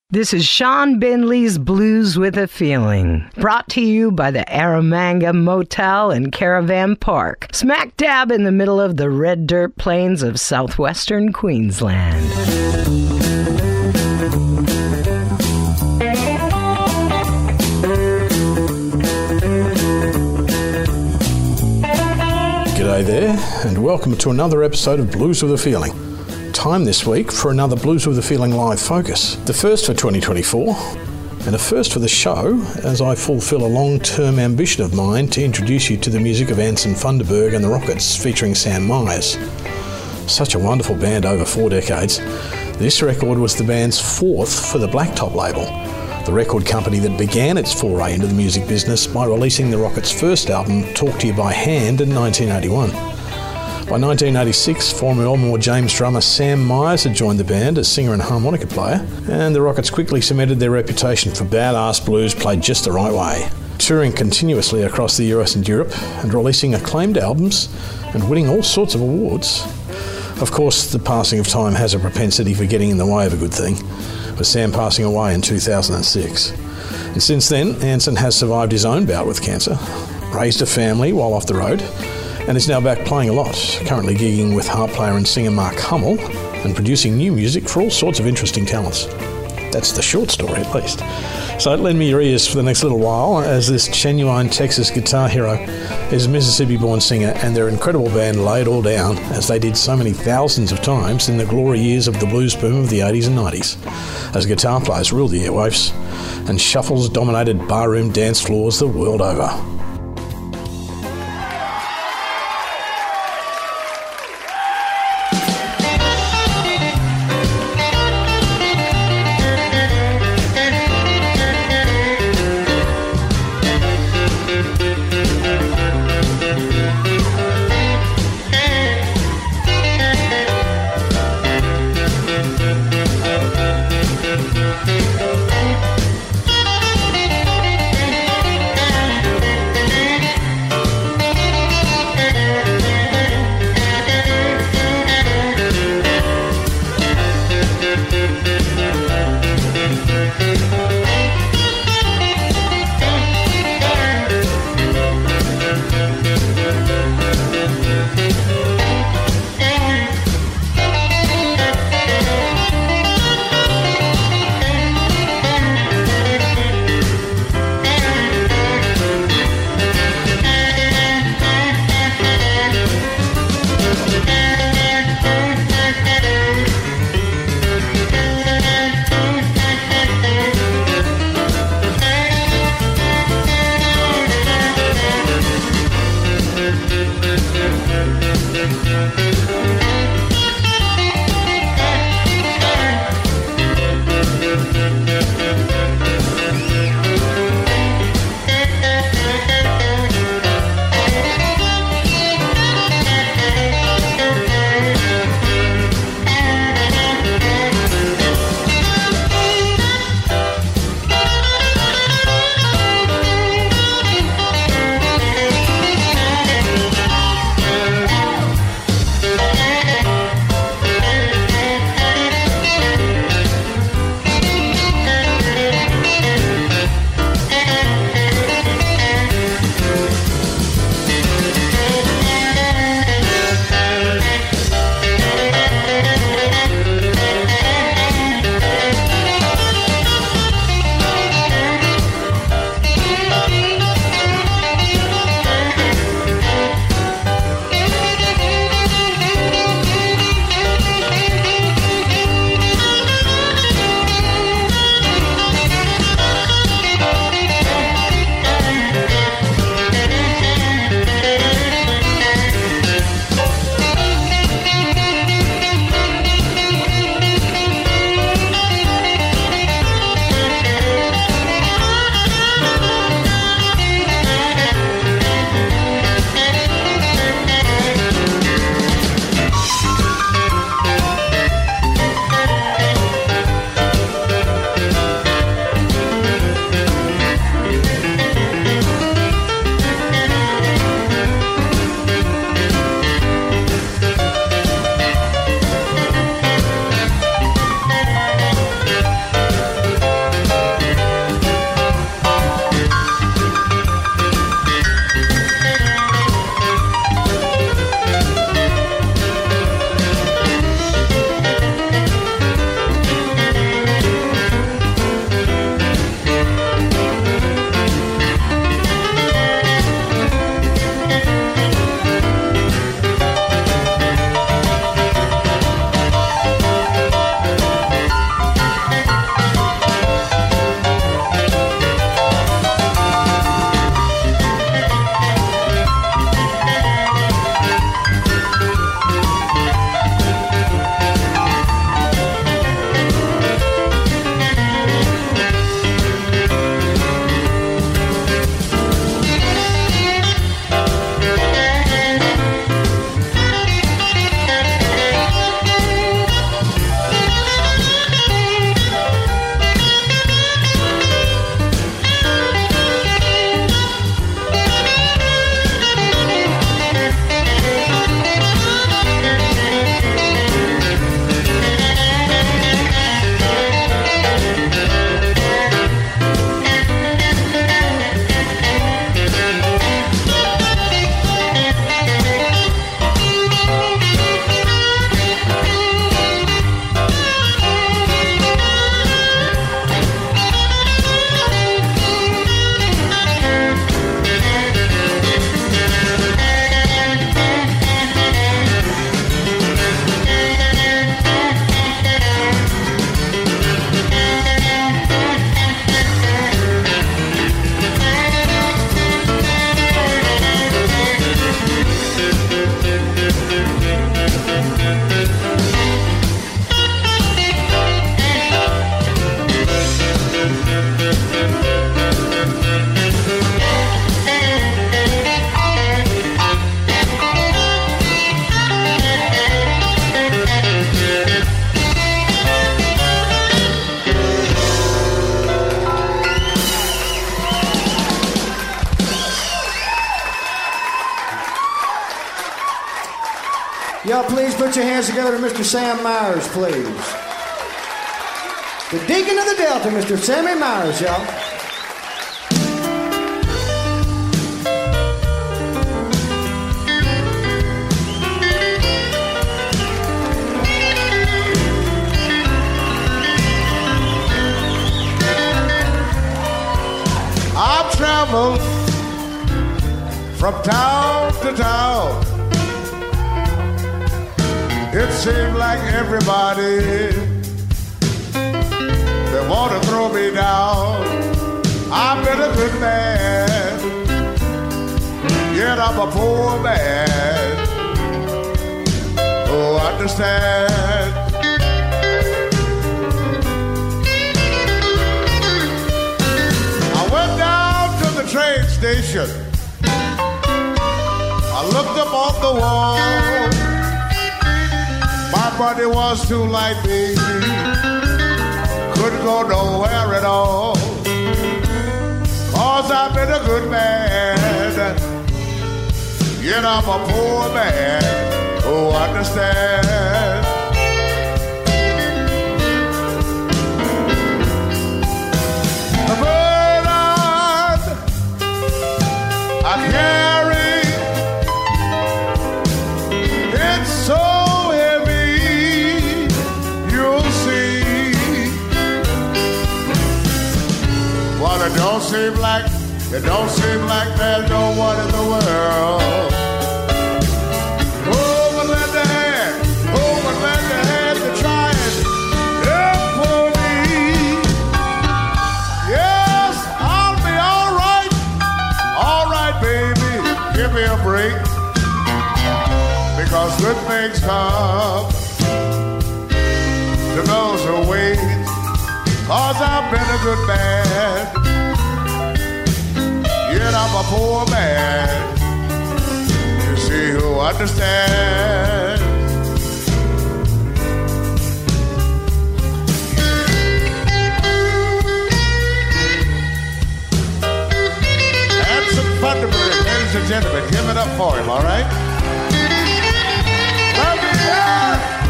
This is Sean Bindley's Blues with a Feeling, brought to you by the Aramanga Motel and Caravan Park, smack dab in the middle of the red dirt plains of southwestern Queensland. G'day there, and welcome to another episode of Blues with a Feeling. Time this week for another Blues with a Feeling live focus, the first for 2024, and a first for the show as I fulfil a long-term ambition of mine to introduce you to the music of Anson Funderburgh and the Rockets featuring Sam Myers. Such a wonderful band over 4 decades. This record was the band's 4th for the Blacktop label, the record company that began its foray into the music business by releasing the Rockets' first album, Talk to You by Hand, in 1981. By 1986, former Elmore James drummer Sam Myers had joined the band as singer and harmonica player, and the Rockets quickly cemented their reputation for badass blues played just the right way, touring continuously across the US and Europe and releasing acclaimed albums and winning all sorts of awards. Of course, the passing of time has a propensity for getting in the way of a good thing, with Sam passing away in 2006. And since then, Anson has survived his own bout with cancer, raised a family while off the road, and is now back playing a lot, currently gigging with harp player and singer Mark Hummel and producing new music for all sorts of interesting talents. That's the short story, at least. So lend me your ears for the next little while as this genuine Texas guitar hero is a Mississippi-born singer and their incredible band Lay It All Down, as they did so many thousands of times in the glory years of the blues boom of the 80s and 90s, as guitar players ruled the airwaves and shuffles dominated barroom dance floors the world over. Y'all please put your hands together to Mr. Sam Myers, please. The Deacon of the Delta, Mr. Sammy Myers, y'all. I've traveled from town to town. It seemed like everybody, they want to throw me down. I've been a good man, yet I'm a poor man. Oh, understand. I went down to the train station. I looked up on the wall. My money was too light, baby. Couldn't go nowhere at all. 'Cause I've been a good man, yet I'm a poor man. Oh, understand. The burden I carry, it's so it don't seem like there's no one in the world. Oh, but lend a hand, to try and help for me. Yes, I'll be all right, baby, give me a break, because good things come to those who wait. 'Cause I've been a good man, yet I'm a poor man. You see who understands. And some Thunderbird, ladies and gentlemen, give it up for him, all right? Love you, yeah.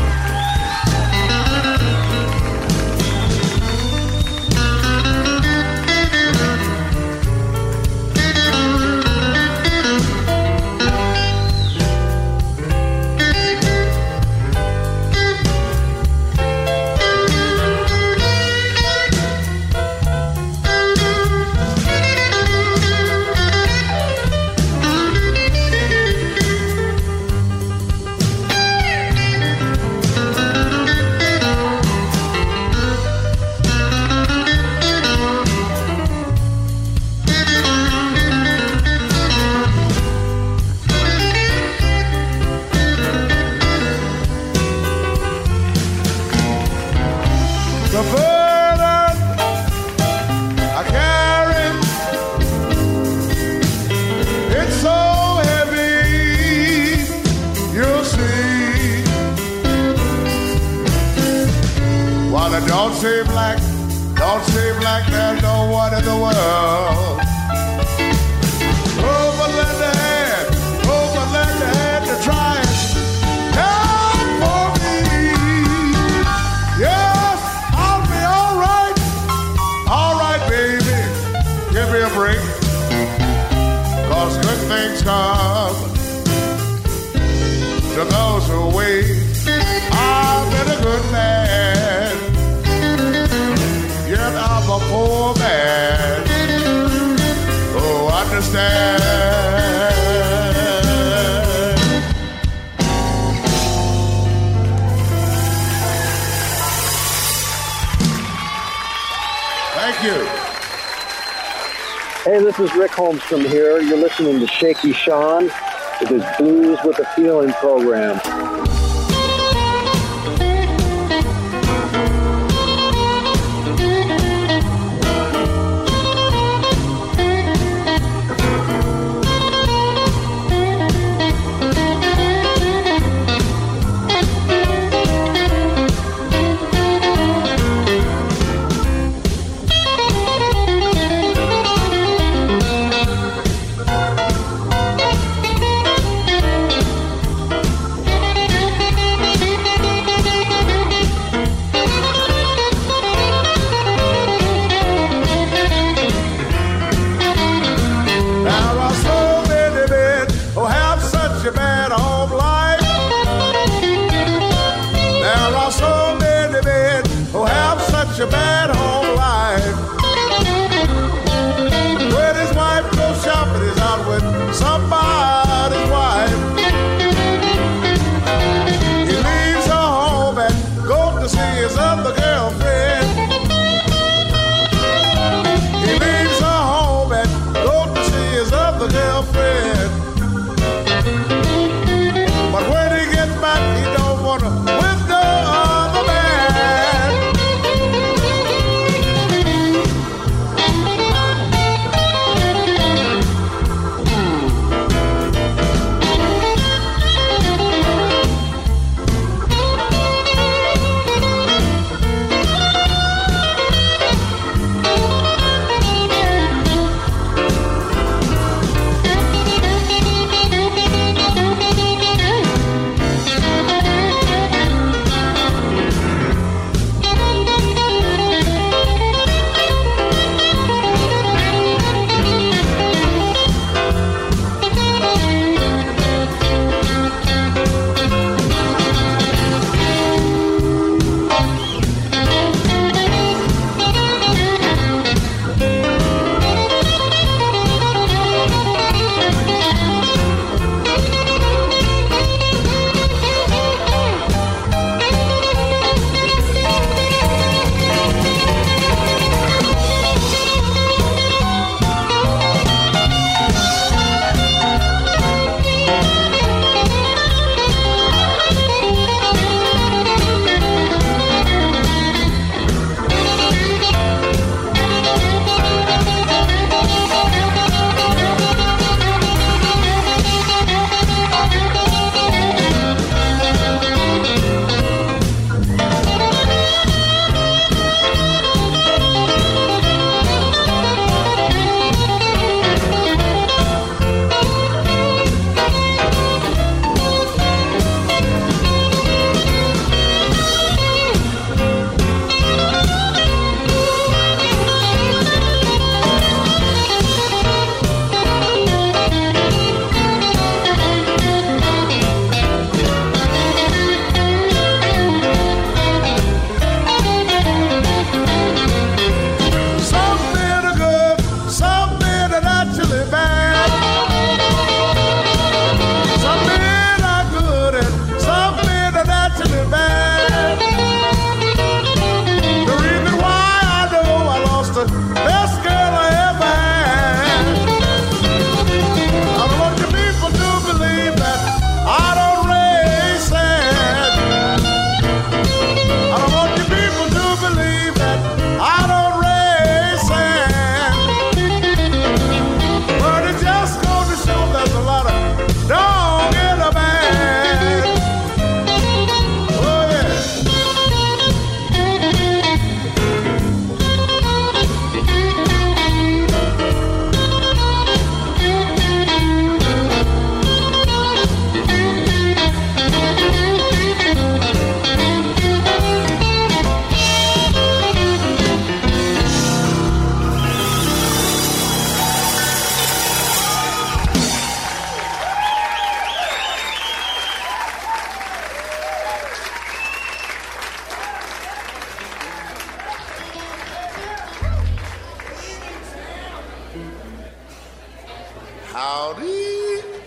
Don't seem like there's no one in the world. Oh, but lend a hand to try and help for me. Yes, I'll be all right, baby, give me a break, 'cause good things come to those who wait. I've been a good man, yet I'm a poor man. Oh, understand. Thank you. Hey, this is Rick Holmstrom here. You're listening to Shaky Sean with his Blues with a Feeling program. Howdy.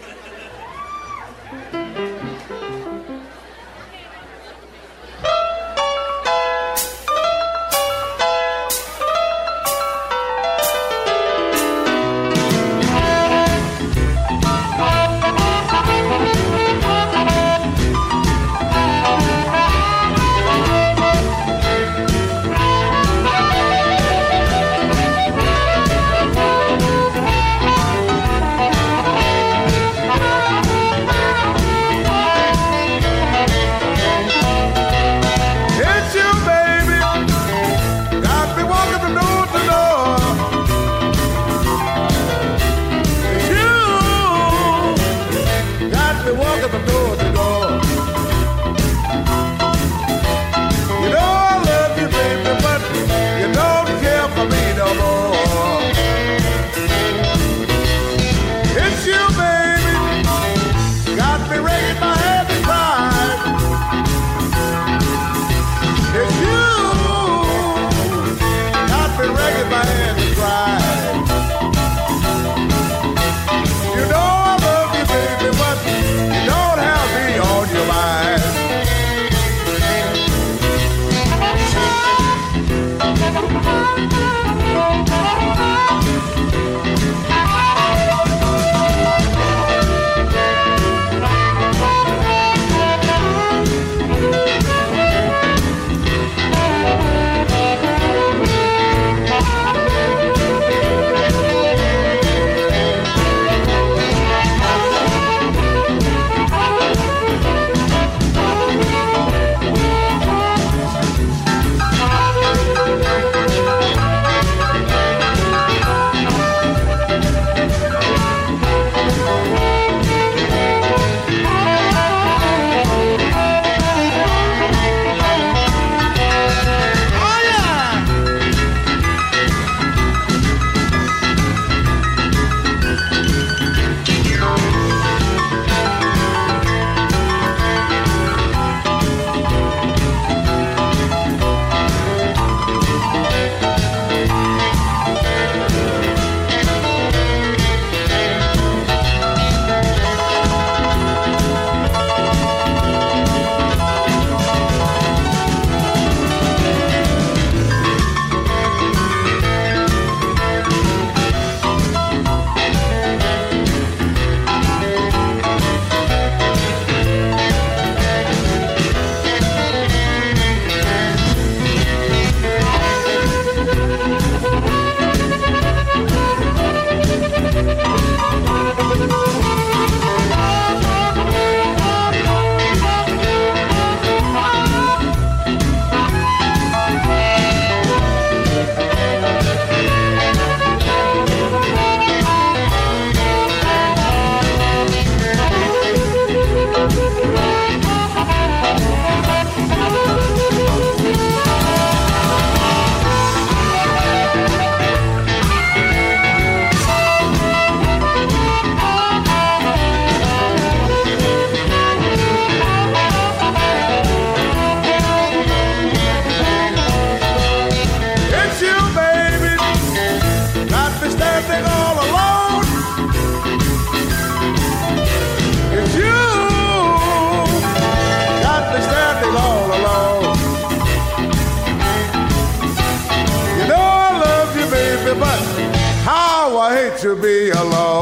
To be alone.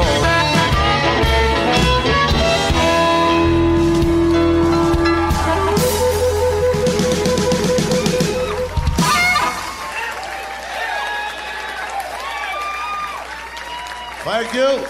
Thank you.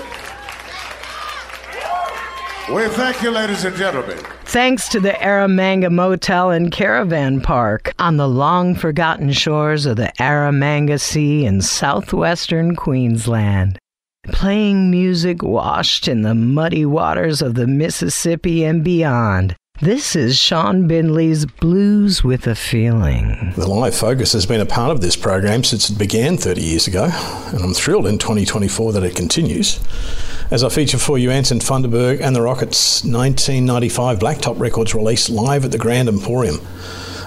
We thank you, ladies and gentlemen. Thanks to the Aramanga Motel and Caravan Park on the long-forgotten shores of the Aramanga Sea in southwestern Queensland. Playing music washed in the muddy waters of the Mississippi and beyond. This is Sean Bindley's Blues with a Feeling. The Live Focus has been a part of this program since it began 30 years ago, and I'm thrilled in 2024 that it continues. As I feature for you Anton Funderburg and the Rockets' 1995 Blacktop Records release live at the Grand Emporium.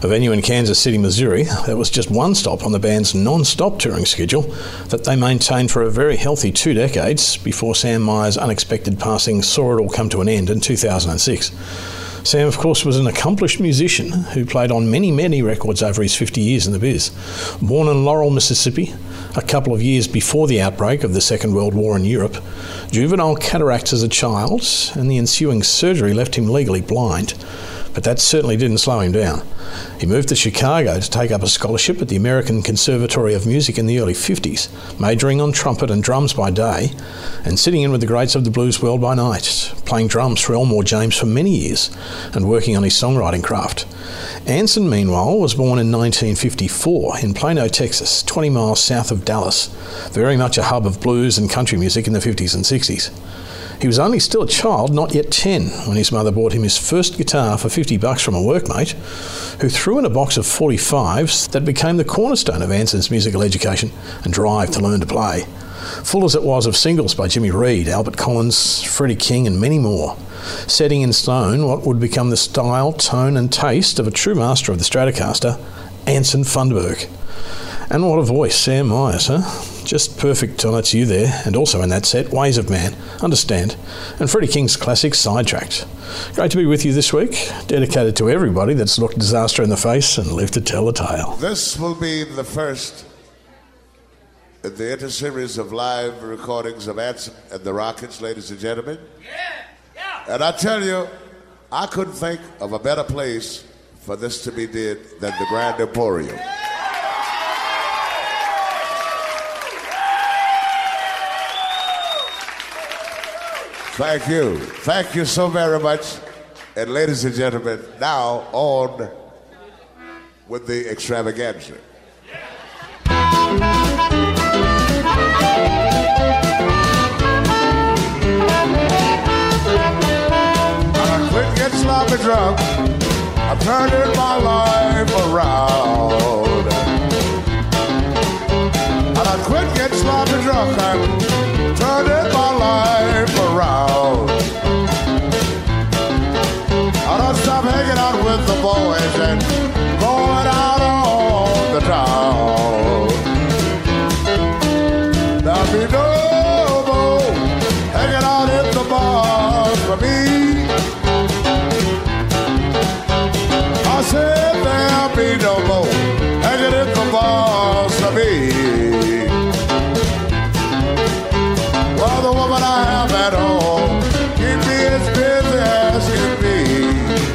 A venue in Kansas City, Missouri, that was just one stop on the band's non-stop touring schedule that they maintained for a very healthy 2 decades before Sam Myers' unexpected passing saw it all come to an end in 2006. Sam, of course, was an accomplished musician who played on many, many records over his 50 years in the biz. Born in Laurel, Mississippi, a couple of years before the outbreak of the Second World War in Europe, juvenile cataracts as a child and the ensuing surgery left him legally blind. But that certainly didn't slow him down. He moved to Chicago to take up a scholarship at the American Conservatory of Music in the early 50s, majoring on trumpet and drums by day, and sitting in with the greats of the blues world by night, playing drums for Elmore James for many years, and working on his songwriting craft. Anson, meanwhile, was born in 1954 in Plano, Texas, 20 miles south of Dallas, very much a hub of blues and country music in the 50s and 60s. He was only still a child, not yet 10, when his mother bought him his first guitar for $50 from a workmate, who threw in a box of 45s that became the cornerstone of Anson's musical education and drive to learn to play. Full as it was of singles by Jimmy Reed, Albert Collins, Freddie King and many more, setting in stone what would become the style, tone and taste of a true master of the Stratocaster, Anson Funderburg. And what a voice, Sam Myers, huh? Just perfect on It's You There, and also in that set, Ways of Man, Understand, and Freddie King's classic Sidetracked. Great to be with you this week, dedicated to everybody that's looked disaster in the face and lived to tell the tale. This will be the first in the inter-series of live recordings of Anson and the Rockets, ladies and gentlemen. Yeah. And I tell you, I couldn't think of a better place for this to be did than the Grand Emporium. Thank you. Thank you so very much. And ladies and gentlemen, now on with the extravaganza. I quit getting sloppy drunk. I'm turning my life around. And I quit getting sloppy drunk. I'm turning my life around. I don't stop hanging out with the boys and going out on the town. There'll be no more hanging out in the bars for me. I said there'll be no more hanging in the bars for me. Well, the woman I have at home keep me as busy as can be.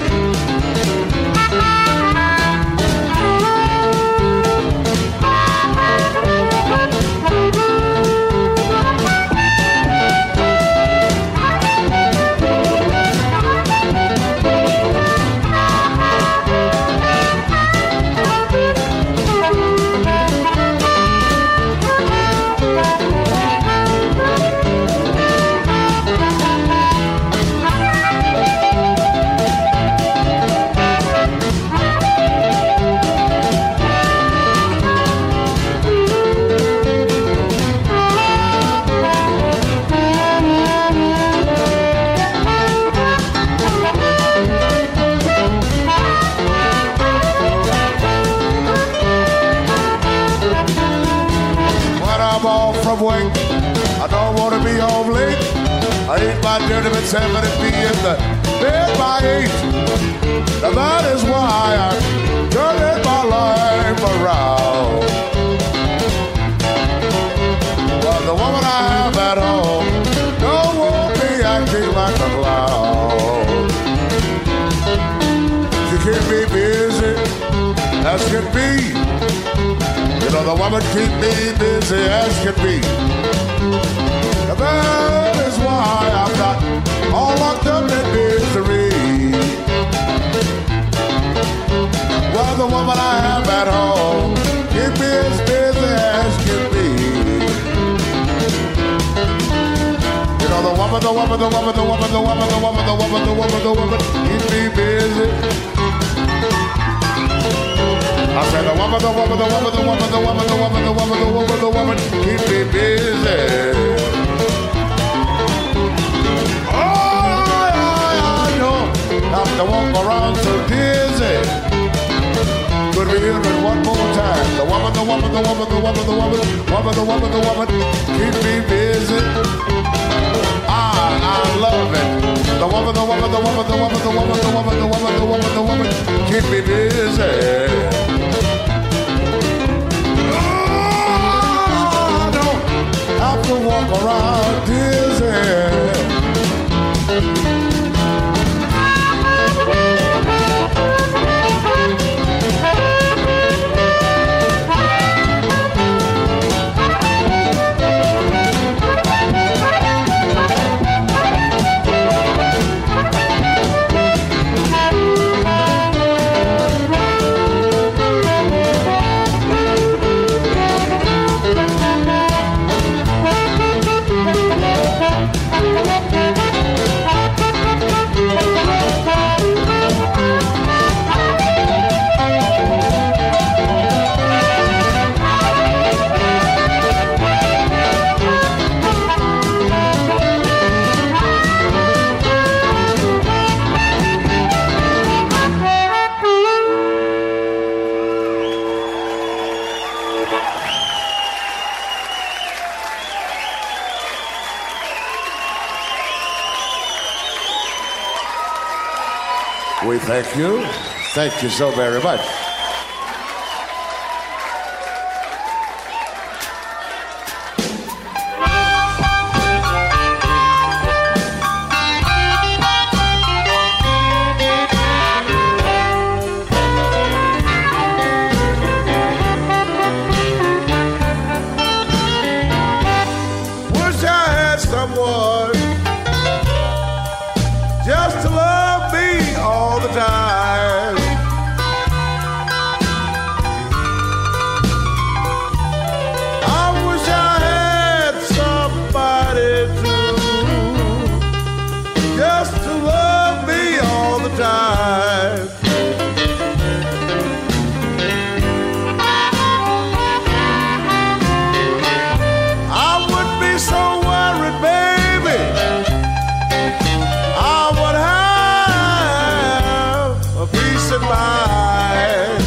I don't want to be home late. I eat my dinner at 7 and be in the bed by 8. Now that is why I'm turning my life around. Well, the woman I have at home don't want me acting like a clown. She keep me busy as can be. You know, the woman keep me busy as can be. And that is why I'm not all locked up in misery. Well, the woman I have at home keep me as busy as can be. You know, the woman keep me busy. I said the woman keep me busy. Oh, I know, have to walk around so dizzy. woman, keep me busy. I love it. The woman, keep me busy. I don't have to walk around dizzy. We thank you. Thank you so very much. Wish I had someone just to love me all the time. I wish I had somebody just to love me all the time. I wouldn't be so worried, baby. I would have a peace of mind.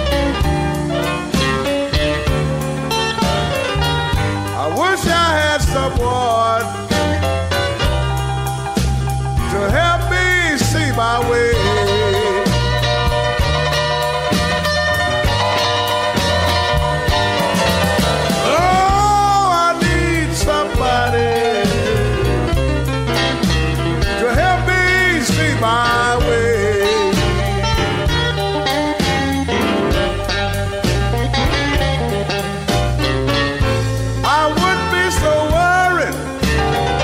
I wish I had someone to help me see my way. Oh, I need somebody to help me see my way. I wouldn't be so worried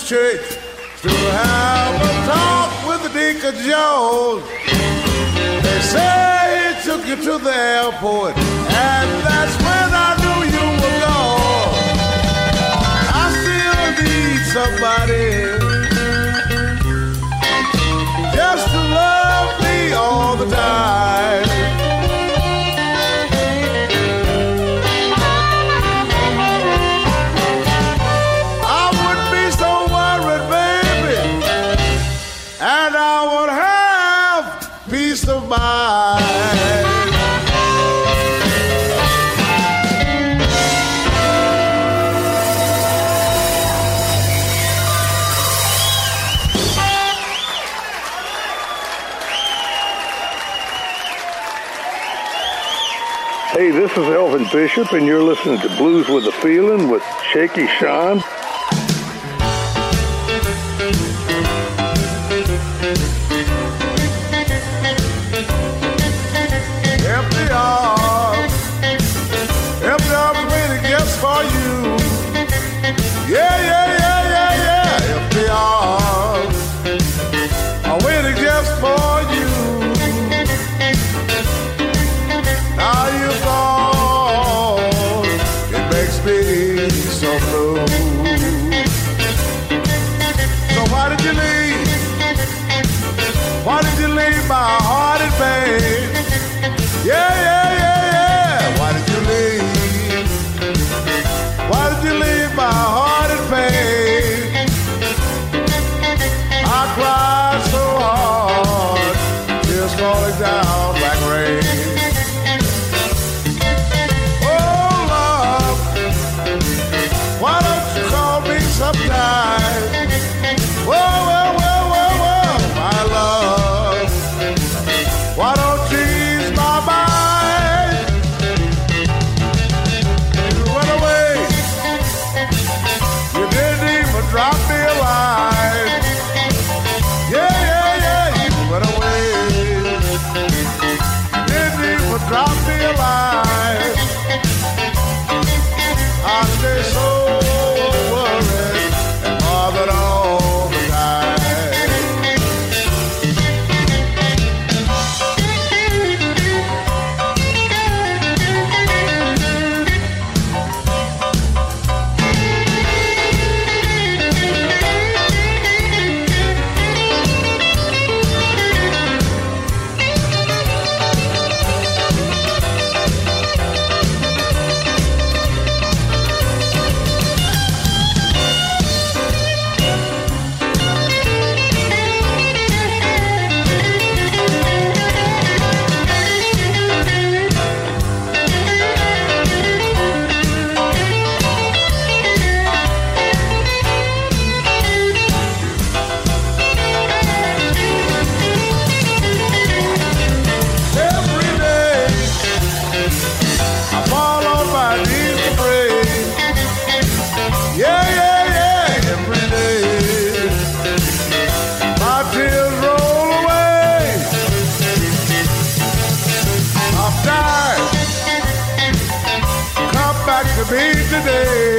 church to have a talk with the Deacon Jones. They say he took you to the airport, and that's when I knew you were gone. I still need somebody just to love me all the time. I wouldn't be so worried, baby, and I would have peace of mind. Hey, this is Elvin Bishop, and you're listening to Blues with a Feeling with Shaky Sean. Empty arms waiting just for you. Yeah, yeah, yeah, yeah, yeah. Empty arms are waiting just for you. Now you're gone, it makes me so blue. So why did you leave? Why did you leave my heart in pain? Yeah, yeah, yeah, yeah. Why did you leave? Why did you leave my heart in pain? I cried so hard, tears falling down like rain. Oh, love, why don't you call me sometime? Whoa, whoa, whoa, whoa, whoa, my love, why don't you ease my mind? You went away, you didn't even drop me a line. Yeah, yeah, yeah, you went away, didn't even drop me a line. I stay so worried and bothered all the time. Every day I fall on my knees to pray. Yeah, yeah, yeah. Every day my tears roll away. I'm tired. Come back to me today.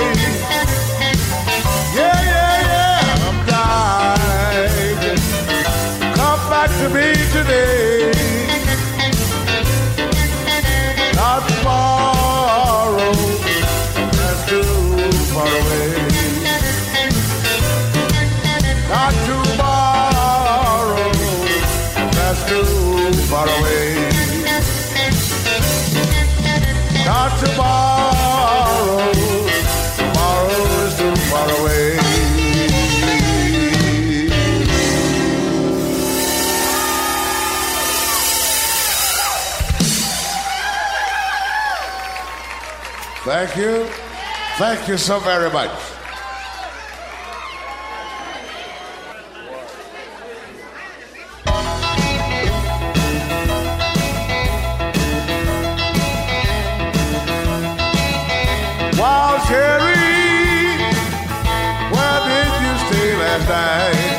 Yeah, yeah, yeah. I'm tired. Come back to me today. Not tomorrow, that's too far away. Not tomorrow, that's too far away. Not tomorrow, tomorrow is too far away. Thank you. Thank you so very much. Wild cherry, where did you stay last night?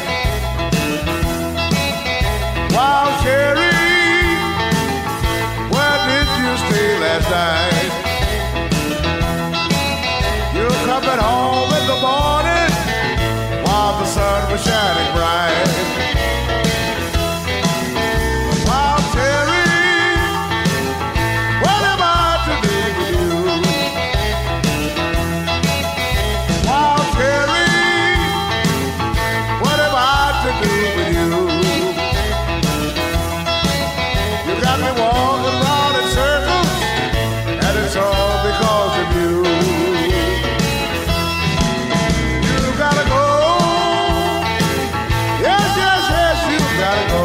Wild cherry, where did you stay last night? You're coming home in the morning while the shining bright. Wild cherry, what am I to do with you? Wild cherry, what am I to do with you? You got me walking round in circles, and it's all because of you. You gotta go. Yes, yes, yes, you gotta go.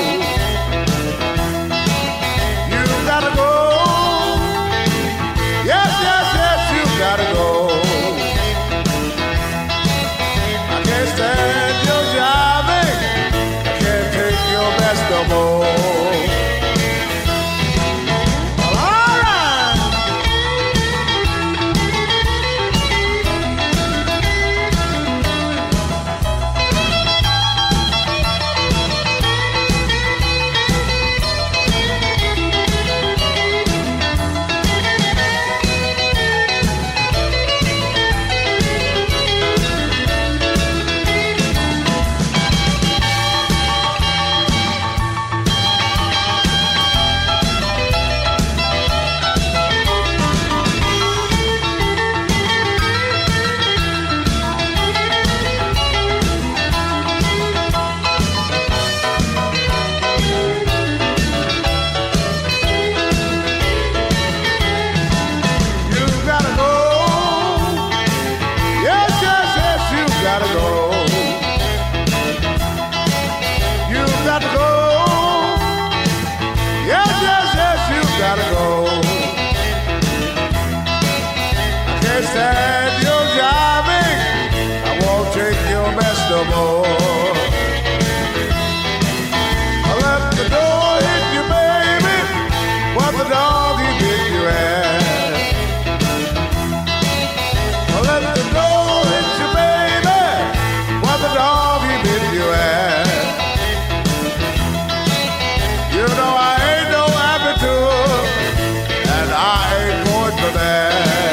You gotta go. Yes, yes, yes, you gotta go. I can't stand your jiving. I can't take your best no more. Well, all right. You gotta go. Yes, yes, yes, you gotta go. You got to go. Yes, yes, yes, you gotta go. I can't stand your jiving. I won't take your mess no more. I let the door hit you, baby. What the dog he bit you at. I let the door hit you, baby. What the dog he bit you at. You know I ain't no amateur, and I ain't going for that.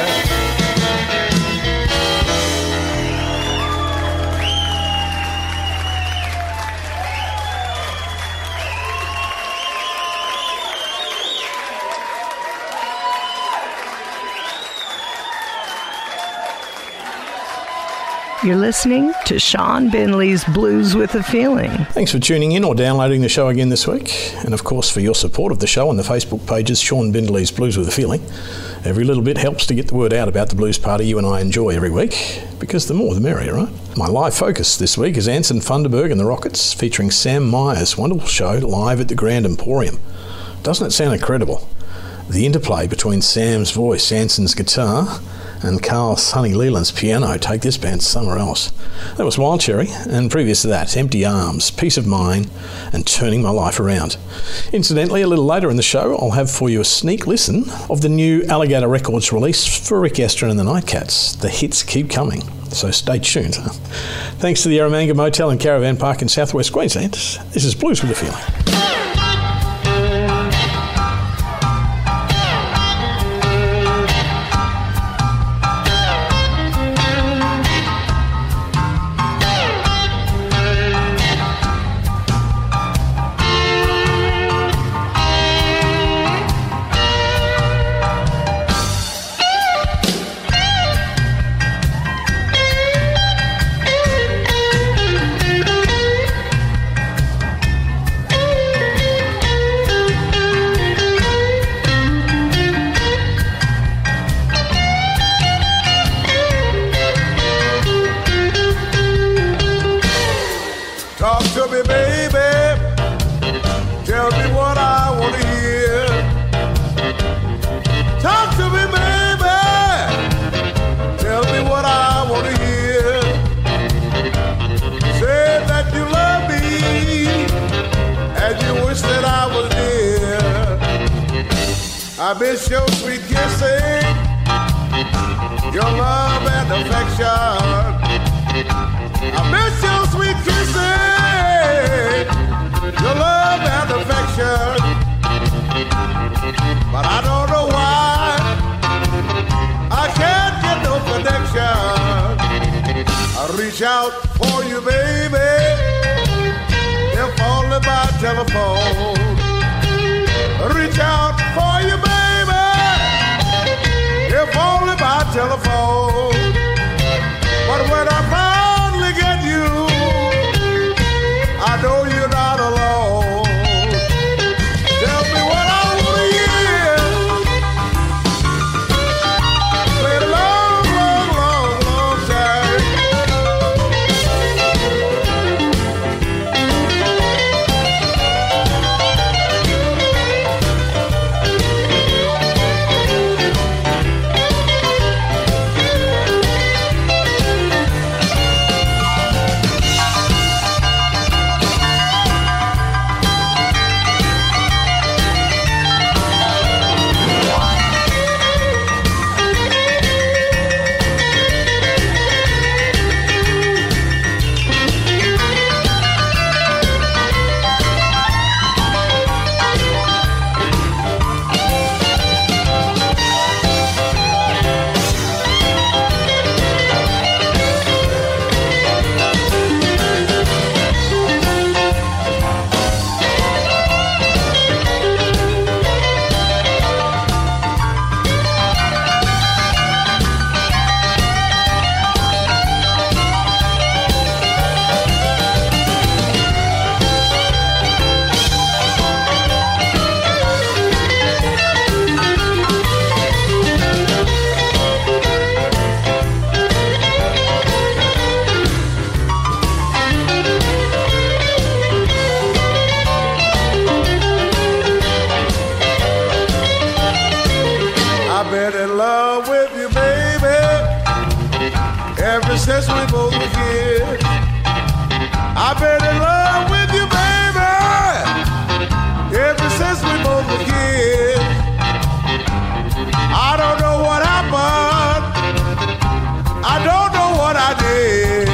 You're listening to Sean Binley's Blues with a Feeling. Thanks for tuning in or downloading the show again this week. And of course for your support of the show on the Facebook pages Sean Bindley's Blues with a Feeling. Every little bit helps to get the word out about the blues party you and I enjoy every week, because the more the merrier, right? My live focus this week is Anson Funderburg and the Rockets, featuring Sam Myers' wonderful show live at the Grand Emporium. Doesn't it sound incredible? The interplay between Sam's voice, Anson's guitar, and Carl Sonny Leland's piano take this band somewhere else. That was Wild Cherry, and previous to that, Empty Arms, Peace of Mind, and Turning My Life Around. Incidentally, a little later in the show, I'll have for you a sneak listen of the new Alligator Records release for Rick Astor and the Nightcats. The hits keep coming, so stay tuned. Thanks to the Eromanga Motel and Caravan Park in southwest Queensland, this is Blues with a Feeling. Talk to me, baby. Tell me what I want to hear. Talk to me, baby. Tell me what I want to hear. Say that you love me and you wish that I was near. I miss your sweet kissing, your love and affection. I miss your sweet kissing, your love and affection. But I don't know why I can't get no connection. I reach out for you, baby. telephone. Reach out for you, baby, if only by telephone. But when I finally get you, I know you're not alone. Tell me what I want to hear. Play a long, long, long, long time. I've been in love with you, baby, ever since we both were kids. I've been in love with you, baby, ever since we both were kids. I don't know what happened. I don't know what I did.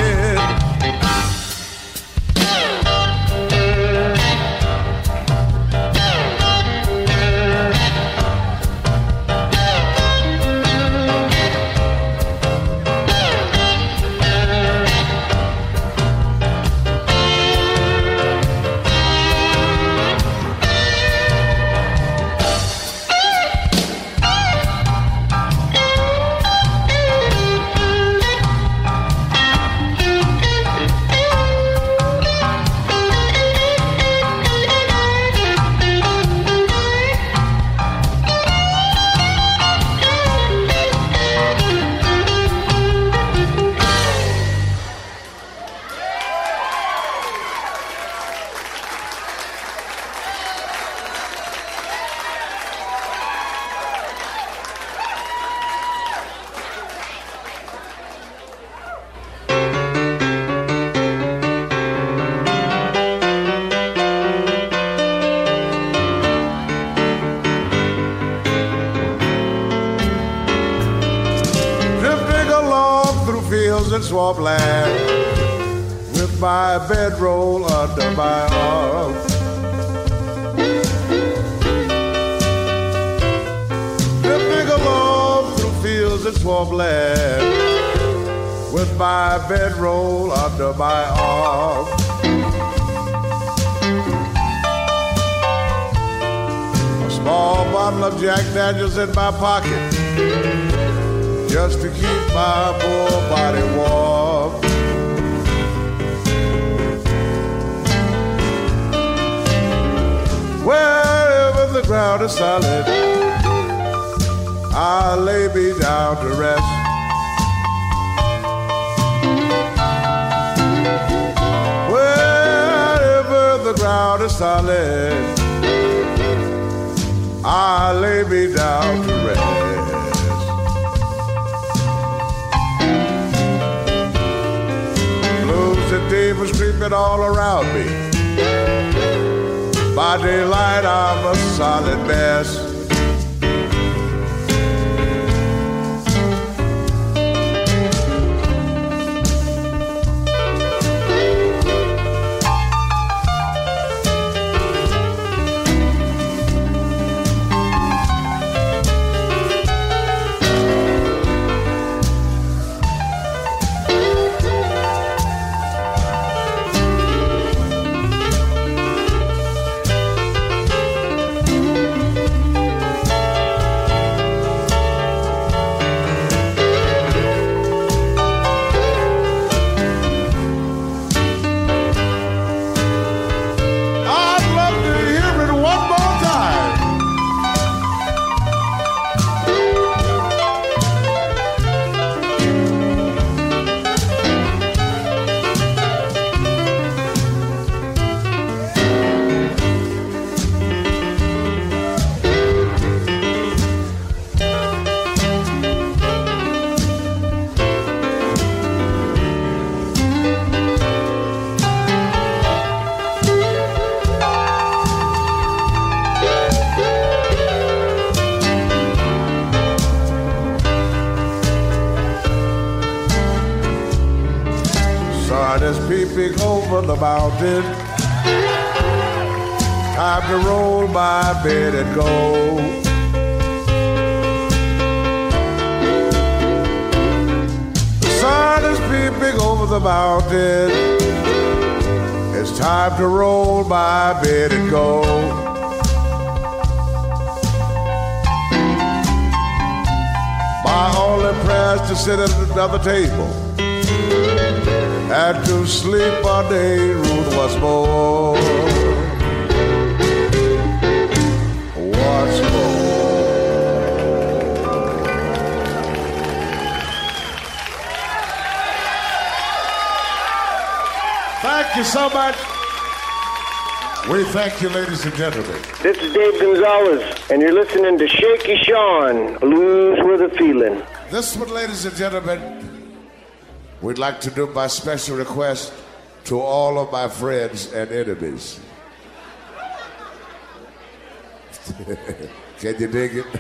And swampland with my bedroll under my arm. Drifting along through fields and swampland with my bedroll under my arm. A small bottle of Jack Daniels in my pocket, just to keep my poor body warm. Wherever the ground is solid, I'll lay me down to rest. Wherever the ground is solid, I'll lay me down to rest. And demons creeping all around me. By daylight, I'm a solid mess. over the mountain. Time to roll my bed and go. The sun is peeping over the mountain. It's time to roll my bed and go. My only prayer is to sit at another table and to sleep on the road once more. Once more. Thank you so much. We thank you, ladies and gentlemen. This is Dave Gonzalez, and you're listening to Shaky Sean, Blues with a Feeling. This one, ladies and gentlemen, we'd like to do by special request to all of my friends and enemies. Can you dig it?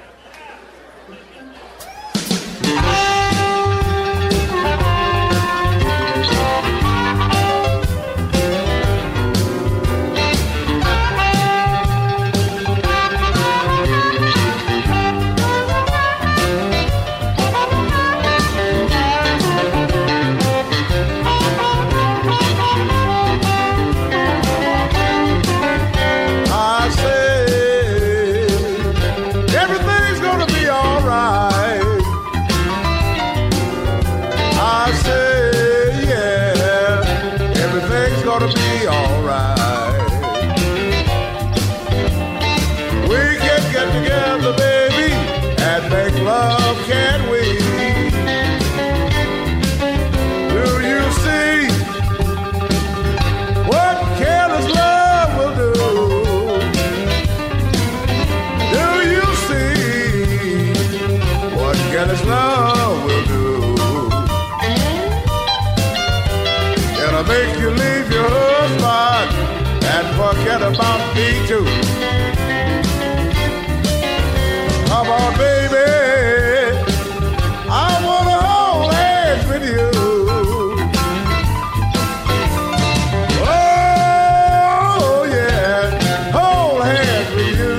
Forget about me too. Come on, baby, I wanna hold hands with you. Oh yeah, hold hands with you.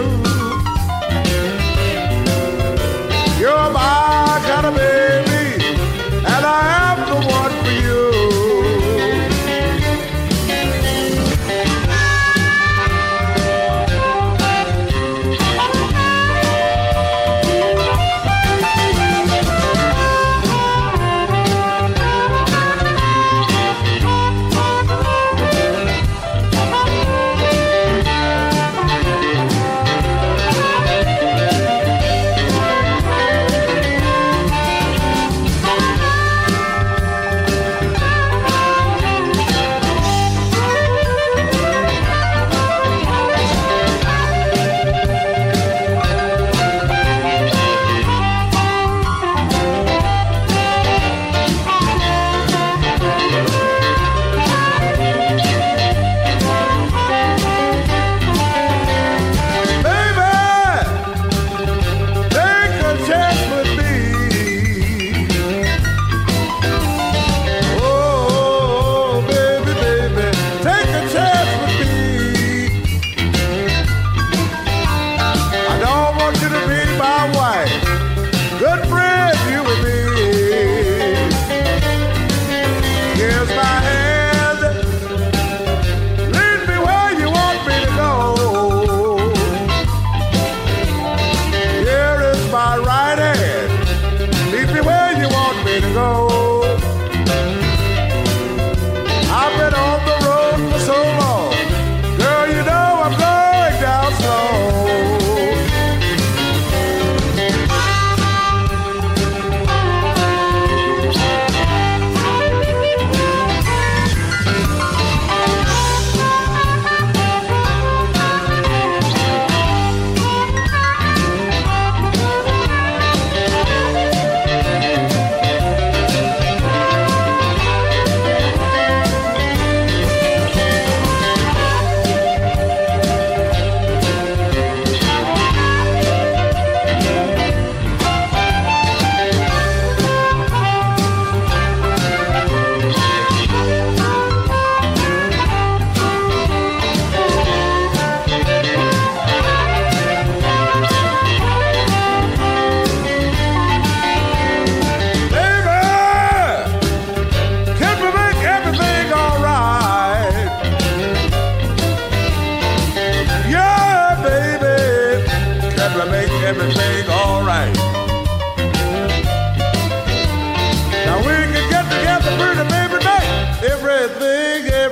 You're my kind of baby, and I am the one for you.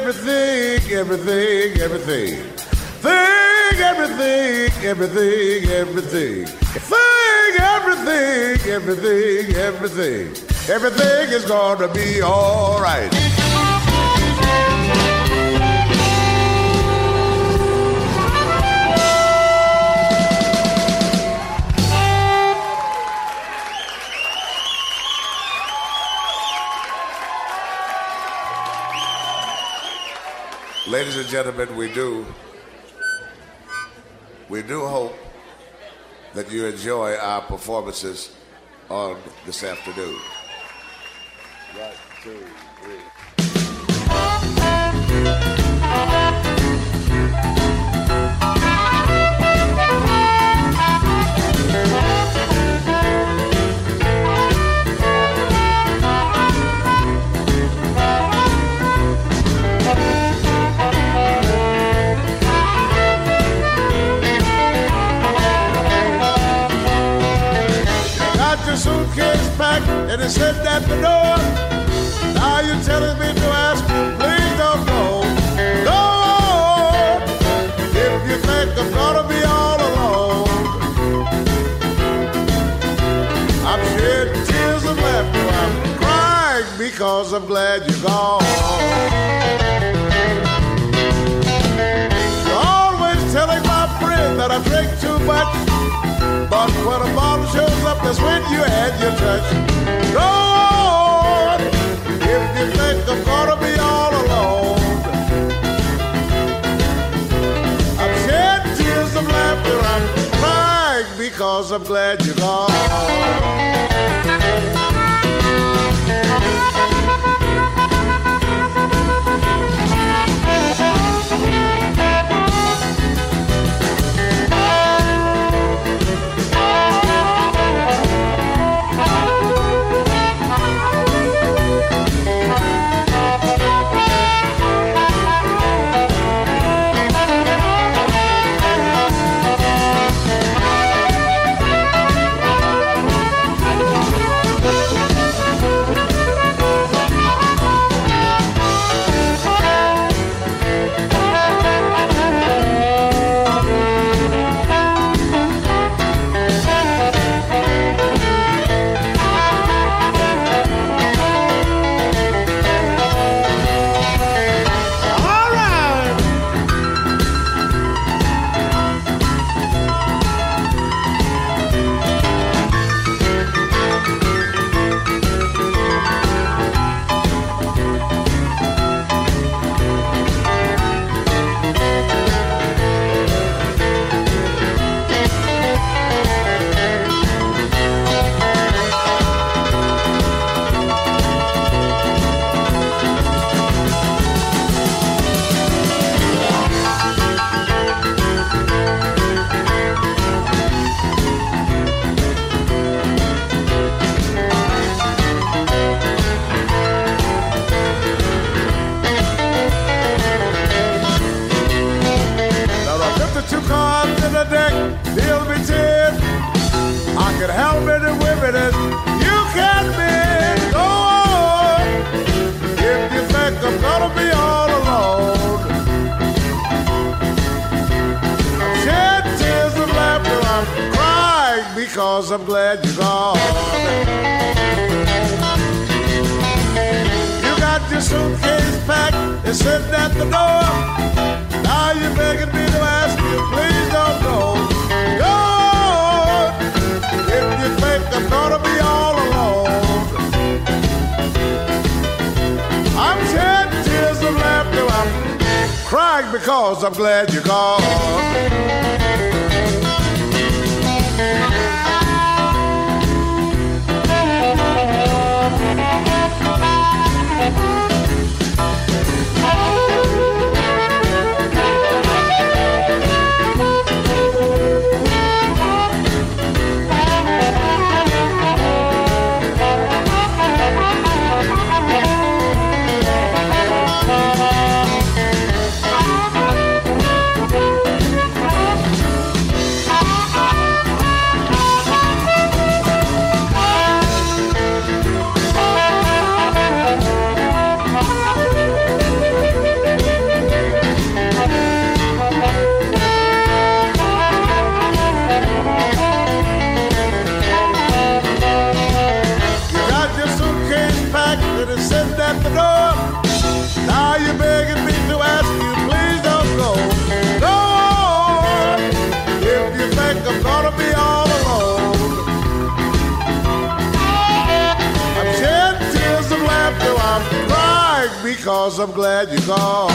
everything, everything, everything. Thing, everything, everything, everything. Thing, everything, everything, everything. Everything is gonna be all right. Ladies and gentlemen, we do hope that you enjoy our performances on this afternoon. 1, 2, 3. Suitcase packed and it's sitting at the door. Now you're telling me to ask you, please don't go. No, if you think I'm gonna be all alone. I'm shedding tears of laughter. I'm crying because I'm glad you're gone. You're always telling my friend that I drink too much. But when a bottle shows up, that's when you had your touch. Lord, if you think I'm gonna be all alone. I'm shedding tears of laughter, I'm crying because I'm glad you're gone. Because I'm glad you're gone. You got your suitcase packed and sitting at the door. Now you're begging me to ask you, please don't go. Go, if you think I'm gonna be all alone. I'm shedding tears of laughter, I'm crying because I'm glad you're gone. 'cause I'm glad you called.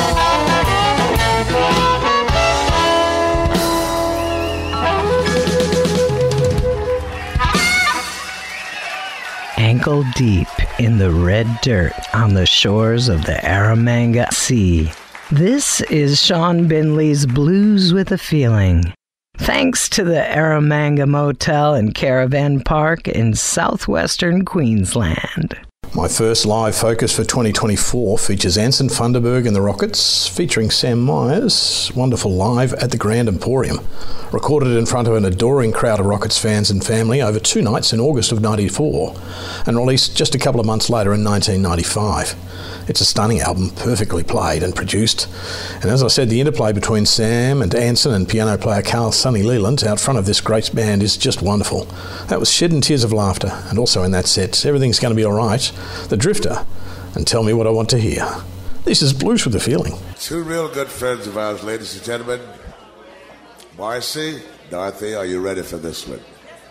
Ankle deep in the red dirt on the shores of the Aramanga Sea. This is Sean Binley's Blues with a Feeling. Thanks to the Aramanga Motel and Caravan Park in southwestern Queensland. My first live focus for 2024 features Anson Funderburgh and the Rockets, featuring Sam Myers, wonderful live at the Grand Emporium. Recorded in front of an adoring crowd of Rockets fans and family over 2 nights in August of '94, and released just a couple of months later in 1995. It's a stunning album, perfectly played and produced. And as I said, the interplay between Sam and Anson and piano player Carl Sonny Leland out front of this great band is just wonderful. That was Shedding Tears of Laughter, and also in that set, Everything's Gonna Be Alright, The Drifter, and Tell Me What I Want to Hear. This is Blues with a Feeling. 2 real good friends of ours, ladies and gentlemen. Marcy, Dorothy, are you ready for this one?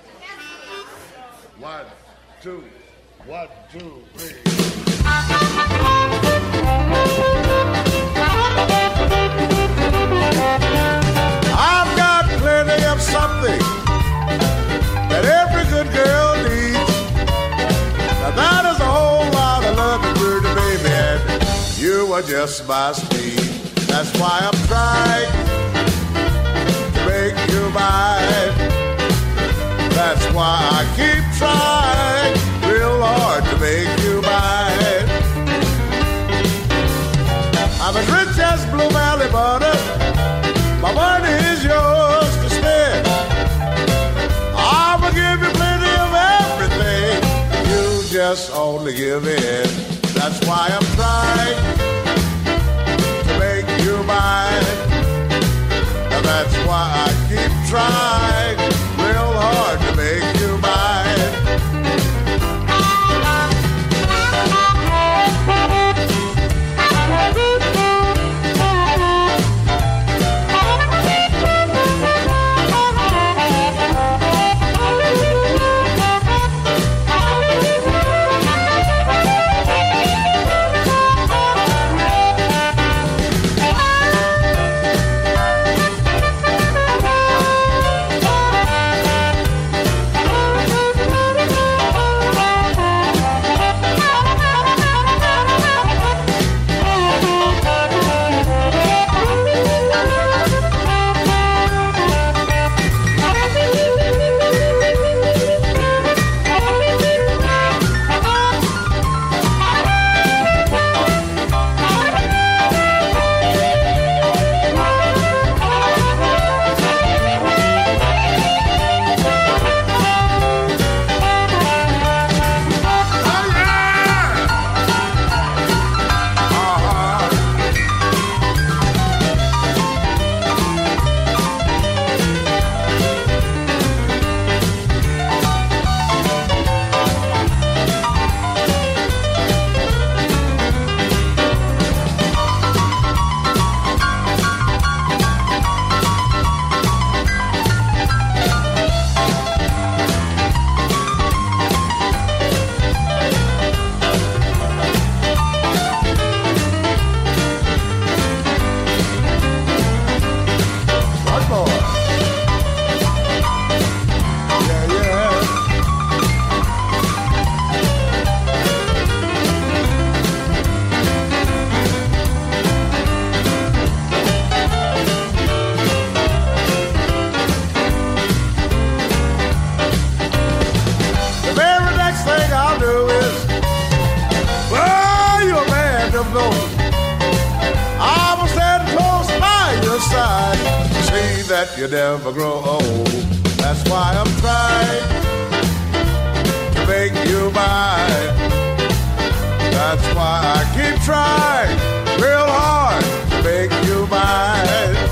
1, 2, 1, 2, 3. I've got plenty of something that every good girl needs. Now that is a whole lot of love and pretty baby, and you are just my speed. That's why I'm trying to make you mine. That's why I keep trying real hard to make you mine. I'm as rich as Blue Valley butter. My money is yours to spend. I will give you plenty of everything. You just only give in. That's why I'm trying to make you mine. And that's why I keep trying real hard to make you mine. You never grow old. That's why I'm trying to make you mine. That's why I keep trying real hard to make you mine.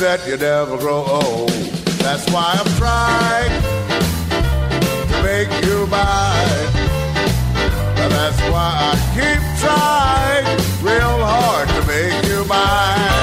that you never grow old. That's why I'm trying to make you mine. And that's why I keep trying real hard to make you mine.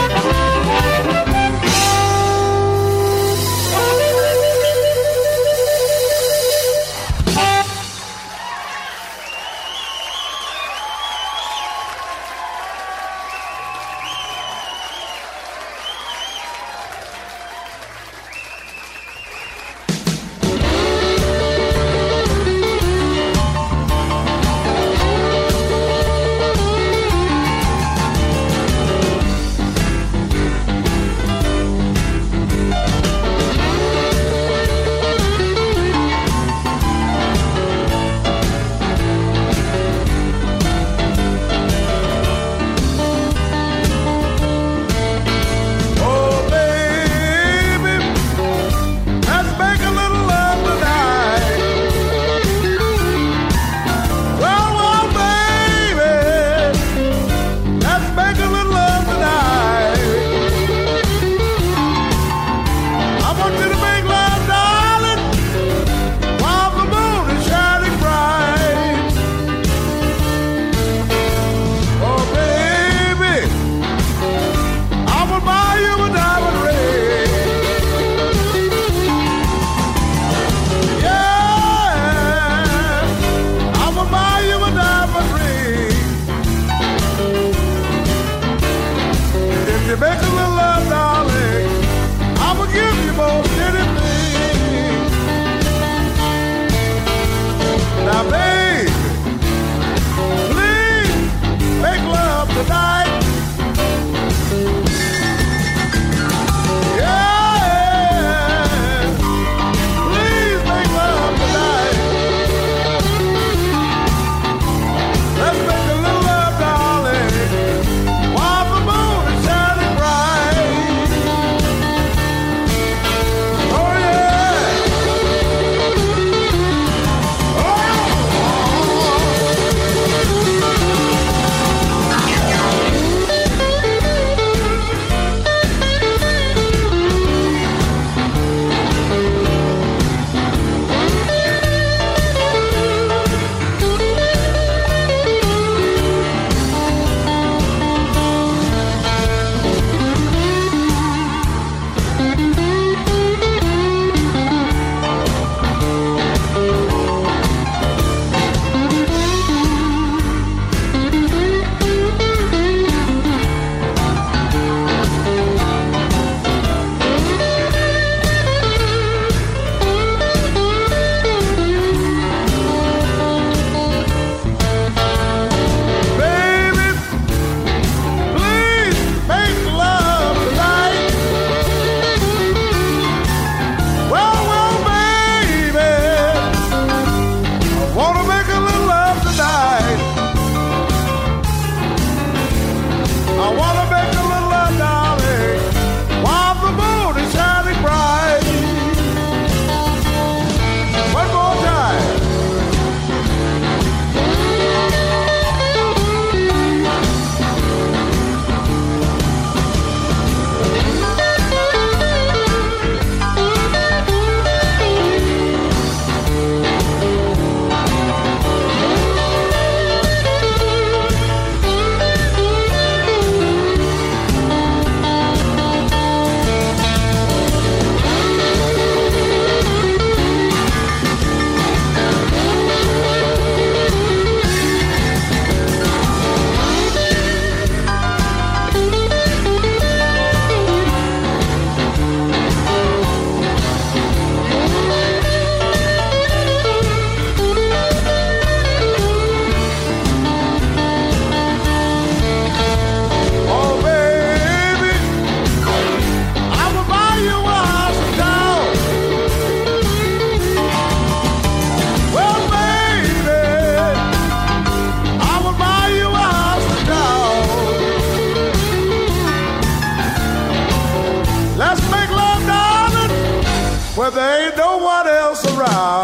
where there ain't no one else around.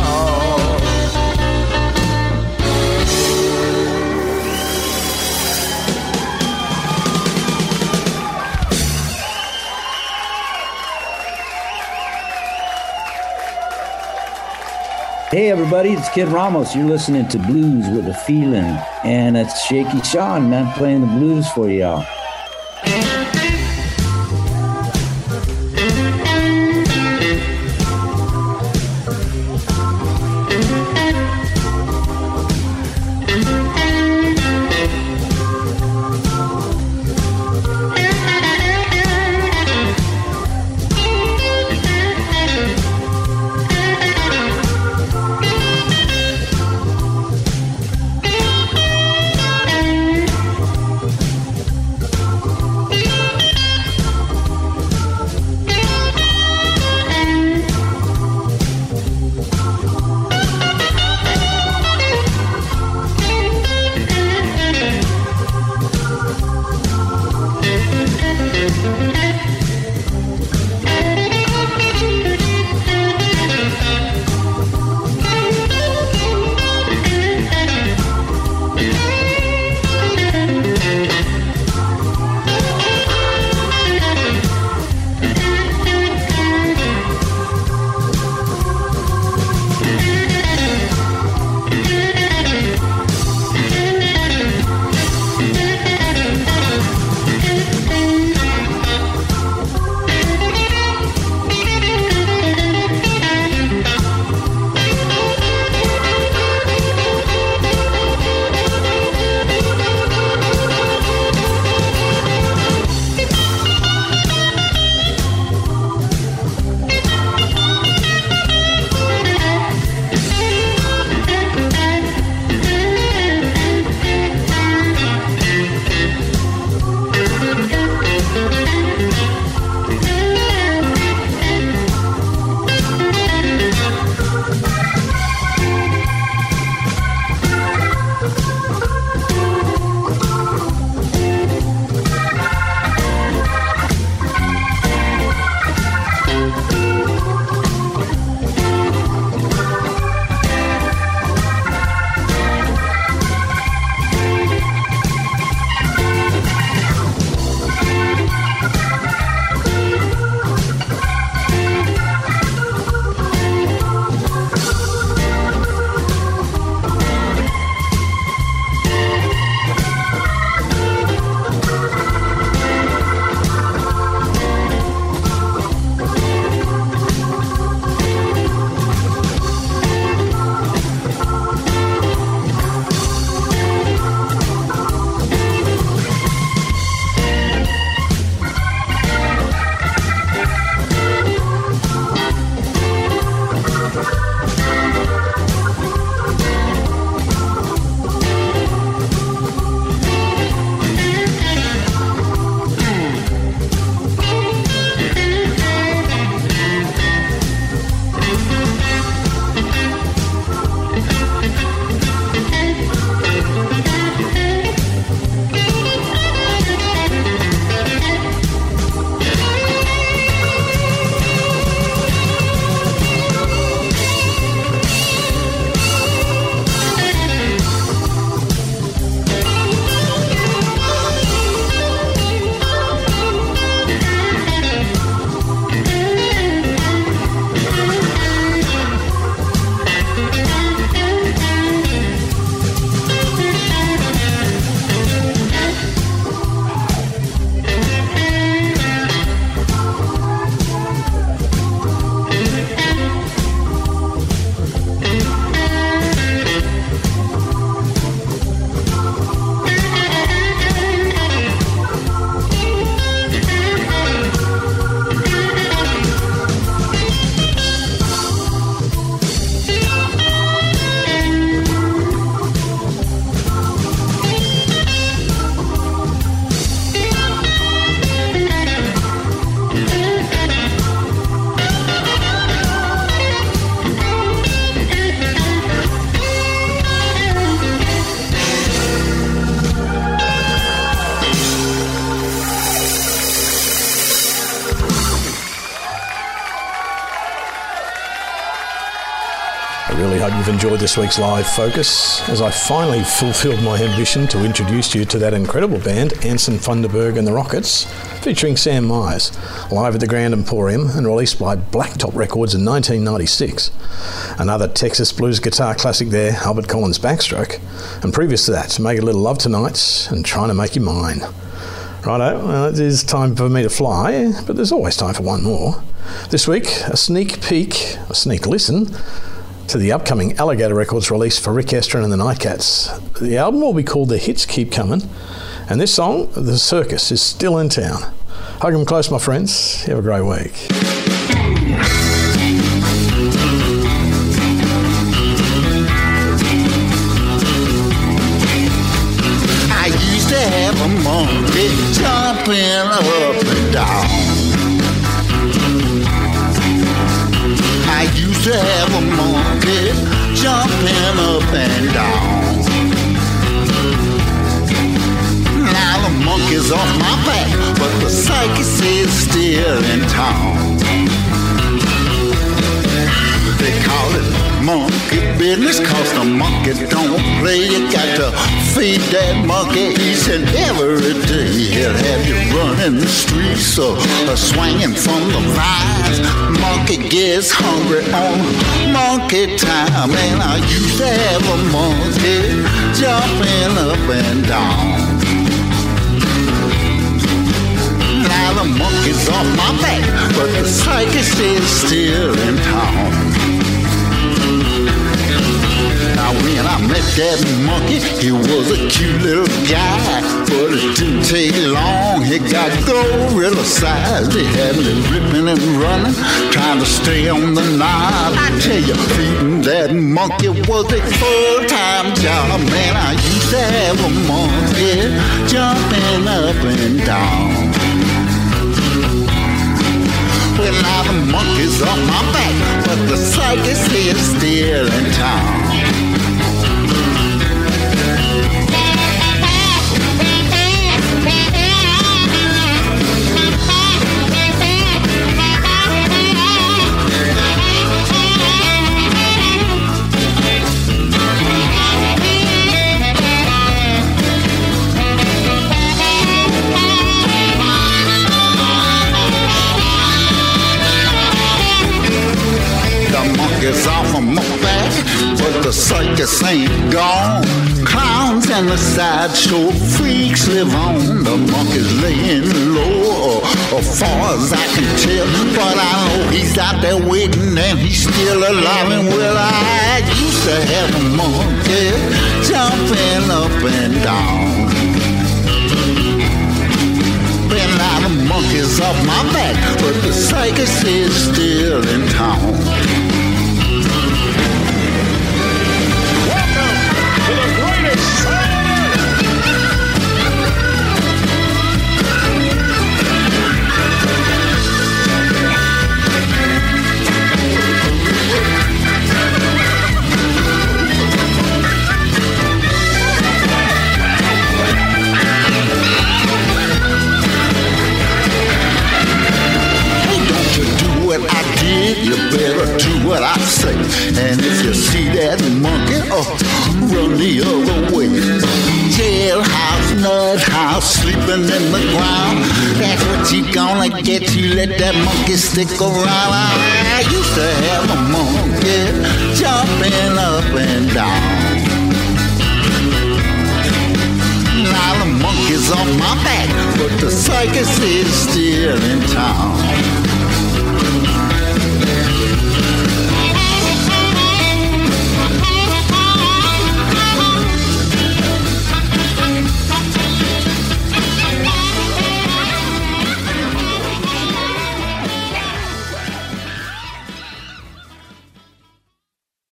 Hey everybody, it's Kid Ramos. You're listening to Blues with a Feeling. And it's Shaky Sean, man, playing the blues for y'all. you've enjoyed this week's live focus, as I finally fulfilled my ambition to introduce you to that incredible band, Anson Funderburgh and the Rockets, featuring Sam Myers, live at the Grand Emporium and released by Blacktop Records in 1996. Another Texas blues guitar classic there, Albert Collins' Backstroke, and previous to that, Make a Little Love Tonight and Trying to Make You Mine. Righto, well, it is time for me to fly, but there's always time for one more. This week, a sneak listen to the upcoming Alligator Records release for Rick Estrin and the Nightcats. The album will be called The Hits Keep Coming, and this song, The Circus, is still in town. Hug them close, my friends. Have a great week. I used to have a monkey jumping up and down. I used to have a monkey jumping up and down. Now the monkey's off my back, but the circus is still in town. They call it monkey business, cause the monkey don't play. You got to feed that monkey each and every day. He'll have you running the streets or swinging from the vines. Monkey gets hungry on monkey time. And I used to have a monkey jumping up and down. Now the monkey's off my back, but the circus is still in town. Now when I met that monkey, he was a cute little guy, but it didn't take long, he got gorilla size. They had me ripping and running, trying to stay on the knob. I tell you, feeding that monkey was a full-time job. Man, I used to have a monkey jumping up and down. Well, now the monkey's off my back, but the circus is still in town. Monkey's off of my back, but the circus ain't gone. Clowns and the sideshow freaks live on. The monkey's laying low, as far as I can tell. But I know he's out there waiting and he's still alive. And well, I used to have a monkey jumping up and down. But now the monkey's off my back, but the circus is still in town. You better do what I say. And if you see that monkey, run the other way. Jailhouse, nut house, sleeping in the ground. That's what you gonna get. You let that monkey stick around. I used to have a monkey jumping up and down. Now the monkey's off my back, but the circus is still in town.